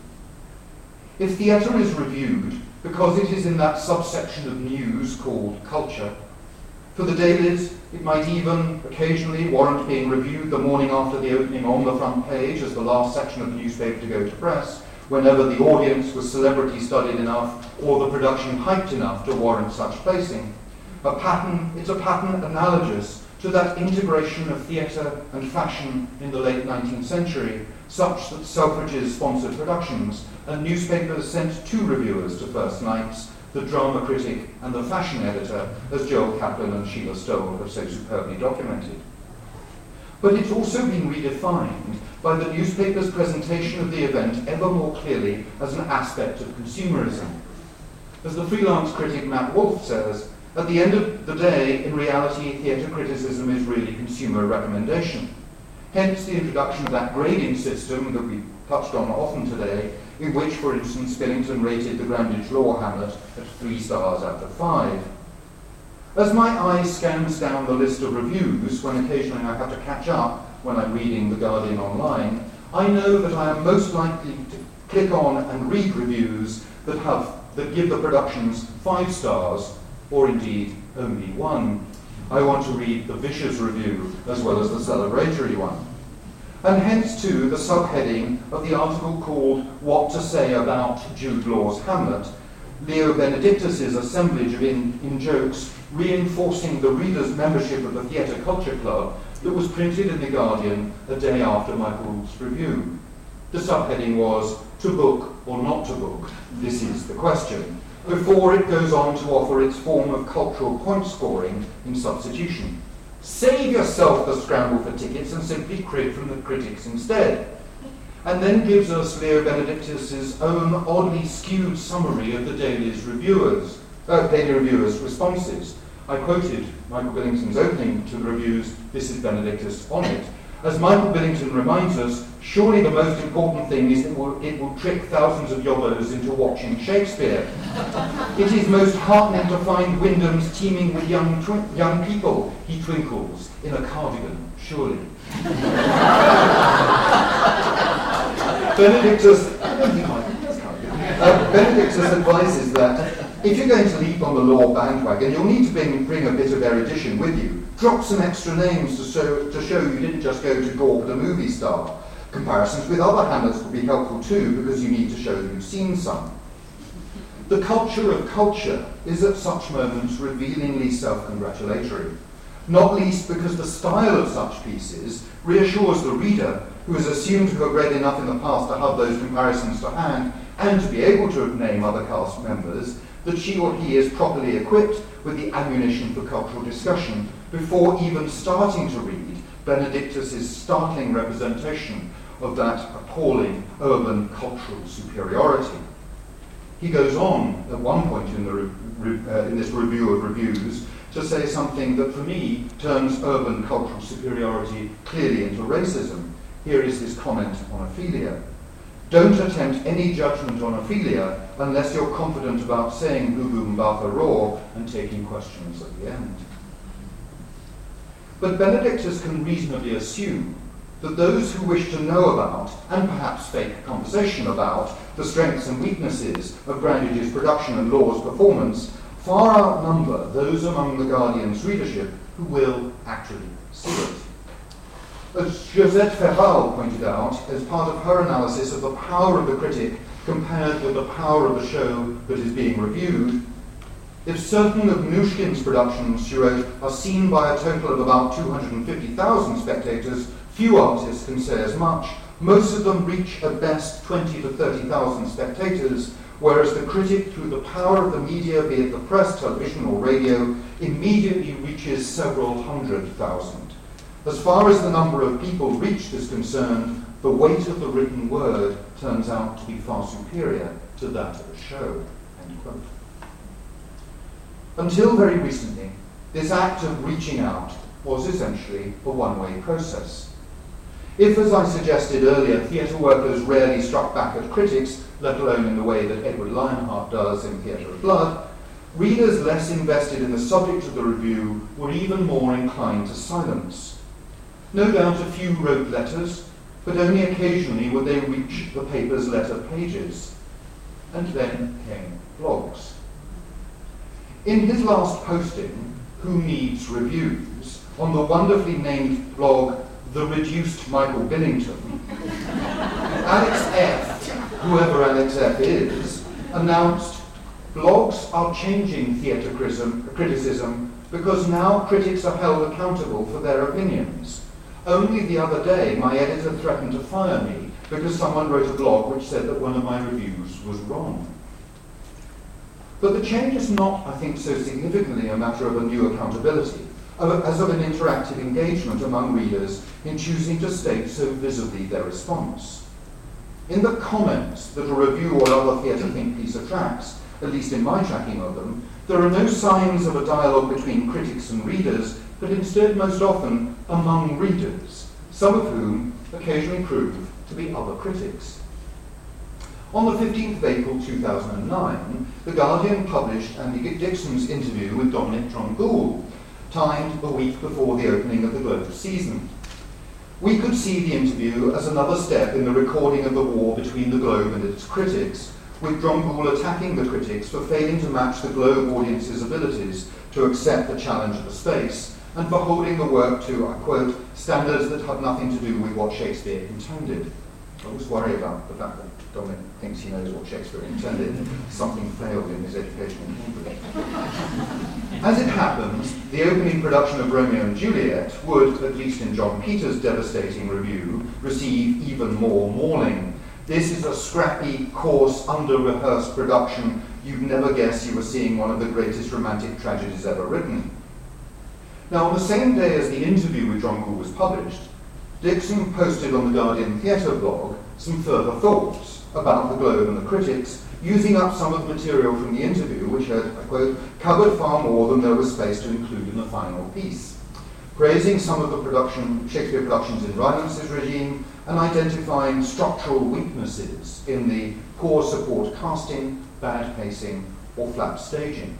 If theatre is reviewed because it is in that subsection of news called culture, for the dailies, it might even occasionally warrant being reviewed the morning after the opening on the front page as the last section of the newspaper to go to press, whenever the audience was celebrity-studied enough or the production hyped enough to warrant such placing. It's a pattern analogous to that integration of theatre and fashion in the late 19th century, such that Selfridge's sponsored productions and newspapers sent two reviewers to first nights, the drama critic and the fashion editor, as Joel Kaplan and Sheila Stoll have so superbly documented. But it's also been redefined by the newspaper's presentation of the event ever more clearly as an aspect of consumerism. As the freelance critic Matt Wolfe says, at the end of the day, in reality, theatre criticism is really consumer recommendation. Hence the introduction of that grading system that we touched on often today, in which, for instance, Billington rated the Grandage Law Hamlet at 3 stars out of 5. As my eye scans down the list of reviews, when occasionally I have to catch up when I'm reading The Guardian online, I know that I am most likely to click on and read reviews that give the productions 5 stars, or indeed only 1. I want to read the vicious review as well as the celebratory one. And hence, too, the subheading of the article called What to Say About Jude Law's Hamlet, Leo Benedictus's assemblage of in-jokes reinforcing the reader's membership of the Theatre Culture Club that was printed in The Guardian a day after Michael's review. The subheading was, To Book or Not to Book, This is the Question, before it goes on to offer its form of cultural point scoring in substitution. Save yourself the scramble for tickets and simply crit from the critics instead. And then gives us Leo Benedictus's own oddly skewed summary of the daily reviewers' responses. I quoted Michael Billington's opening to the reviews, This is Benedictus, on it. As Michael Billington reminds us, surely the most important thing is that it will trick thousands of yobbos into watching Shakespeare. It is most heartening to find Wyndham's teeming with young people, he twinkles, in a cardigan, surely. Benedictus advises that if you're going to leap on the law bandwagon, you'll need to bring a bit of erudition with you. Drop some extra names to show you didn't just go to gawp at a movie star. Comparisons with other Hamlets would be helpful too, because you need to show you've seen some. The culture of culture is at such moments revealingly self-congratulatory, not least because the style of such pieces reassures the reader, who is assumed to have read enough in the past to have those comparisons to hand and to be able to name other cast members, that she or he is properly equipped with the ammunition for cultural discussion before even starting to read Benedictus's startling representation of that appalling urban cultural superiority. He goes on at one point in this review of reviews to say something that for me turns urban cultural superiority clearly into racism. Here is his comment on Ophelia. Don't attempt any judgment on Ophelia unless you're confident about saying Boo Boom Batha Raw and taking questions at the end. But Benedictus can reasonably assume that those who wish to know about, and perhaps fake conversation about, the strengths and weaknesses of Brandage's production and Law's performance far outnumber those among the Guardian's readership who will actually see it. As Josette Ferral pointed out, as part of her analysis of the power of the critic compared with the power of the show that is being reviewed. If certain of Mnouchkin's productions, she wrote, are seen by a total of about 250,000 spectators, few artists can say as much. Most of them reach at best 20 to 30,000 spectators, whereas the critic, through the power of the media, be it the press, television or radio, immediately reaches several 100,000. As far as the number of people reached is concerned, the weight of the written word turns out to be far superior to that of a show. End quote. Until very recently, this act of reaching out was essentially a one-way process. If, as I suggested earlier, theatre workers rarely struck back at critics, let alone in the way that Edward Lionheart does in Theatre of Blood, readers less invested in the subject of the review were even more inclined to silence. No doubt a few wrote letters, but only occasionally would they reach the paper's letter pages. And then came blogs. In his last posting, Who Needs Reviews, on the wonderfully named blog The Reduced Michael Billington, Alex F., whoever Alex F. is, announced, blogs are changing theatre criticism because now critics are held accountable for their opinions. Only the other day, my editor threatened to fire me because someone wrote a blog which said that one of my reviews was wrong. But the change is not, I think, so significantly a matter of a new accountability, as of an interactive engagement among readers in choosing to state so visibly their response. In the comments that a review or other theatre think piece attracts, at least in my tracking of them, there are no signs of a dialogue between critics and readers, but instead most often among readers, some of whom occasionally prove to be other critics. On the 15th of April 2009, The Guardian published Andy Dixon's interview with Dominic Dromgoole, timed a week before the opening of the Globe season. We could see the interview as another step in the recording of the war between the Globe and its critics, with Dromgoole attacking the critics for failing to match the Globe audience's abilities to accept the challenge of the space, and for holding the work to, I quote, standards that have nothing to do with what Shakespeare intended. I always worry about the fact that Dominic thinks he knows what Shakespeare intended. Something failed in his education in Cambridge. As it happens, the opening production of Romeo and Juliet would, at least in John Peters' devastating review, receive even more mauling. This is a scrappy, coarse, under-rehearsed production. You'd never guess you were seeing one of the greatest romantic tragedies ever written. Now, on the same day as the interview with Dromgoole was published, Dixon posted on the Guardian Theatre blog some further thoughts about the Globe and the critics, using up some of the material from the interview, which had, I quote, covered far more than there was space to include in the final piece, praising some of the Shakespeare productions in Rylance's regime and identifying structural weaknesses in the poor support casting, bad pacing, or flat staging.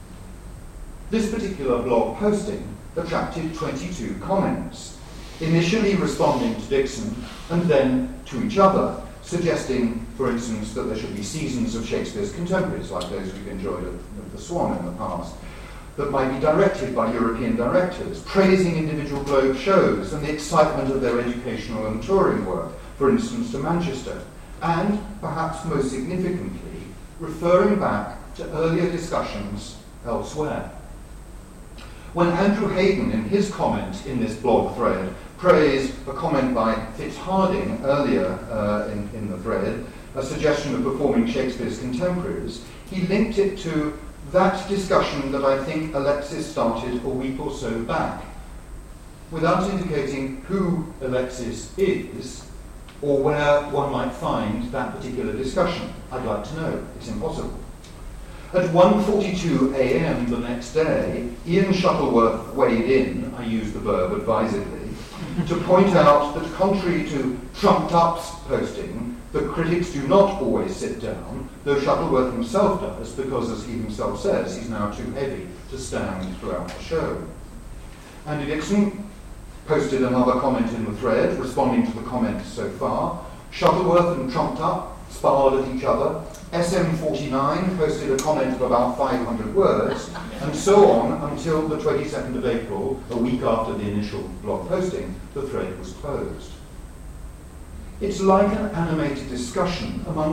This particular blog posting attracted 22 comments, initially responding to Dixon and then to each other, suggesting, for instance, that there should be seasons of Shakespeare's contemporaries, like those we've enjoyed at the Swan in the past, that might be directed by European directors, praising individual Globe shows and the excitement of their educational and touring work, for instance, to Manchester, and, perhaps most significantly, referring back to earlier discussions elsewhere. When Andrew Hayden, in his comment in this blog thread, praised a comment by Fitzharding earlier in the thread, a suggestion of performing Shakespeare's contemporaries, he linked it to that discussion that I think Alexis started a week or so back, without indicating who Alexis is or where one might find that particular discussion. I'd like to know. It's impossible. At 1:42 a.m. the next day, Ian Shuttleworth weighed in, I use the verb advisedly, to point out that contrary to Trumped-Up's posting, the critics do not always sit down, though Shuttleworth himself does, because, as he himself says, he's now too heavy to stand throughout the show. Andy Dixon posted another comment in the thread, responding to the comments so far. Shuttleworth and Trumped-Up sparred at each other. SM49 posted a comment of about 500 words, and so on until the 22nd of April, a week after the initial blog posting, the thread was closed. It's like an animated discussion amongst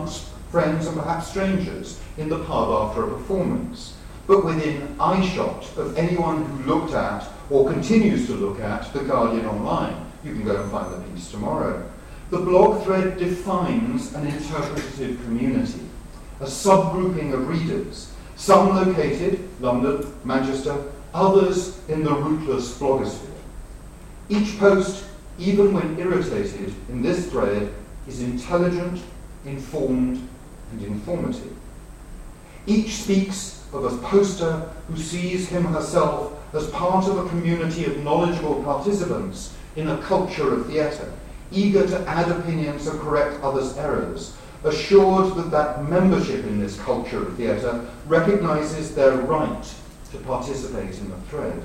friends and perhaps strangers in the pub after a performance, but within eyeshot of anyone who looked at or continues to look at The Guardian online. You can go and find the piece tomorrow. The blog thread defines an interpretative community, a subgrouping of readers, some located, London, Manchester, others in the rootless blogosphere. Each post, even when irritated in this thread, is intelligent, informed, and informative. Each speaks of a poster who sees him herself as part of a community of knowledgeable participants in a culture of theatre, eager to add opinions and correct others' errors, assured that that membership in this culture of theatre recognises their right to participate in the thread.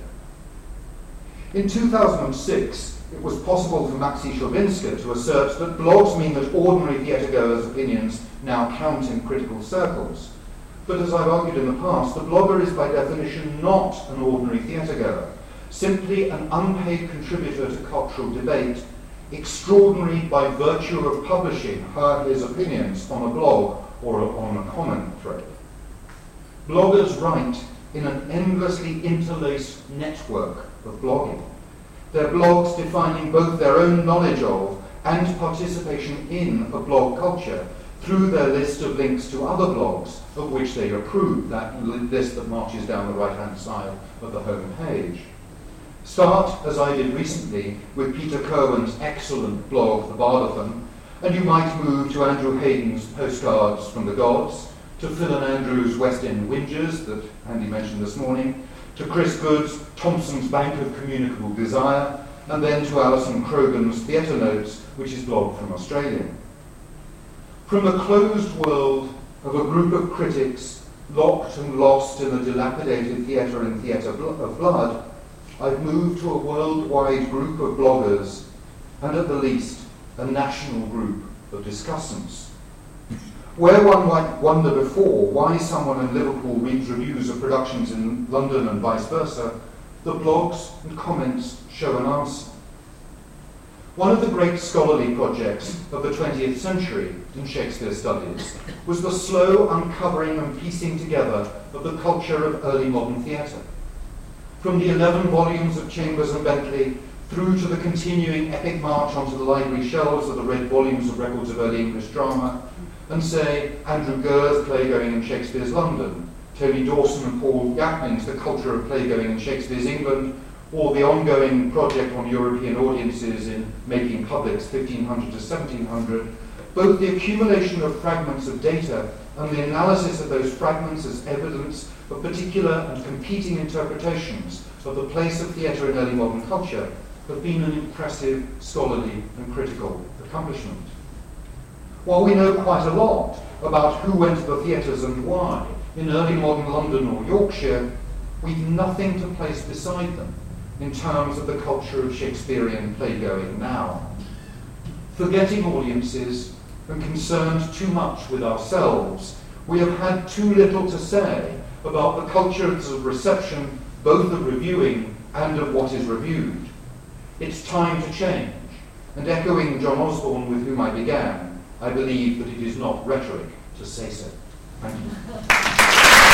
In 2006, it was possible for Maxi Shlobinska to assert that blogs mean that ordinary theatregoers' opinions now count in critical circles. But as I've argued in the past, the blogger is by definition not an ordinary theatregoer, simply an unpaid contributor to cultural debate, extraordinary by virtue of publishing his opinions on a blog or on a comment thread. Bloggers write in an endlessly interlaced network of blogging, their blogs defining both their own knowledge of and participation in a blog culture through their list of links to other blogs of which they approve, that list that marches down the right-hand side of the home page. Start, as I did recently, with Peter Cohen's excellent blog, The Bardathon, and you might move to Andrew Hayden's Postcards from the Gods, to Phil and Andrew's West End Whingers that Andy mentioned this morning, to Chris Good's Thompson's Bank of Communicable Desire, and then to Alison Krogan's Theatre Notes, which is blogged from Australia. From the closed world of a group of critics locked and lost in a dilapidated theatre and theatre of blood, I've moved to a worldwide group of bloggers, and at the least, a national group of discussants. Where one might wonder before why someone in Liverpool reads reviews of productions in London and vice versa, the blogs and comments show an answer. One of the great scholarly projects of the 20th century in Shakespeare studies was the slow uncovering and piecing together of the culture of early modern theatre. From the 11 volumes of Chambers and Bentley through to the continuing epic march onto the library shelves of the red volumes of records of early English drama, and say Andrew Gurr's Playgoing in Shakespeare's London, Tony Dawson and Paul Yapning's The Culture of Playgoing in Shakespeare's England, or the ongoing project on European audiences in Making Publics 1500 to 1700, both the accumulation of fragments of data and the analysis of those fragments as evidence of particular and competing interpretations of the place of theatre in early modern culture have been an impressive scholarly and critical accomplishment. While we know quite a lot about who went to the theatres and why in early modern London or Yorkshire, we've nothing to place beside them in terms of the culture of Shakespearean playgoing now. Forgetting audiences and concerned too much with ourselves, we have had too little to say about the cultures of reception, both of reviewing and of what is reviewed. It's time to change, and echoing John Osborne, with whom I began, I believe that it is not rhetoric to say so. Thank you.